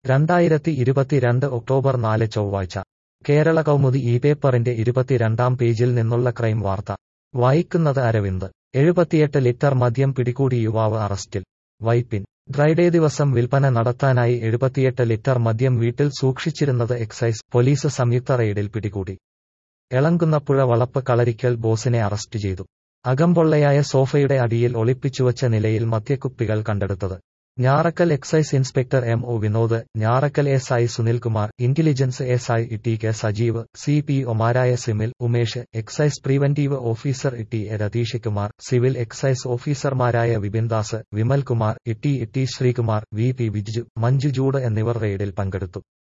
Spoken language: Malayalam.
2022 ഒക്ടോബർ 4 ചൊവ്വാഴ്ച കേരള കൗമുദി ഈ പേപ്പറിന്റെ 22-ാം പേജിൽ നിന്നുള്ള ക്രൈം വാർത്ത വായിക്കുന്നത് അരവിന്ദ് 78 ലിറ്റർ മദ്യം പിടികൂടി യുവാവ് അറസ്റ്റിൽ വൈപ്പിൻ ഡ്രൈഡേ ദിവസം വിൽപ്പന നടത്താനായി 78 ലിറ്റർ മദ്യം വീട്ടിൽ സൂക്ഷിച്ചിരുന്നത് എക്സൈസ് പോലീസ് സംയുക്ത റെയ്ഡിൽ പിടികൂടി എളങ്കുന്നപ്പുഴ വളപ്പ് കളരിക്കൽ ബോസിനെ അറസ്റ്റ് ചെയ്തു അകംപൊള്ളയായ സോഫയുടെ അടിയിൽ ഒളിപ്പിച്ചുവച്ച നിലയിൽ മദ്യക്കുപ്പികൾ കണ്ടെടുത്തത് Njarakkal excise inspector MO Vinod Njarakkal SI Sunilkumar intelligence SI TK Sajeev CPOമാരായ Simil Umesh excise preventive officer T Ratheesh Kumar civil excise ഓഫീസർമാരായ Vipindas Vimalkumar T Sreekumar VP Viju Manju Jude എന്നിവർ റെയ്ഡിൽ പങ്കെടുത്തു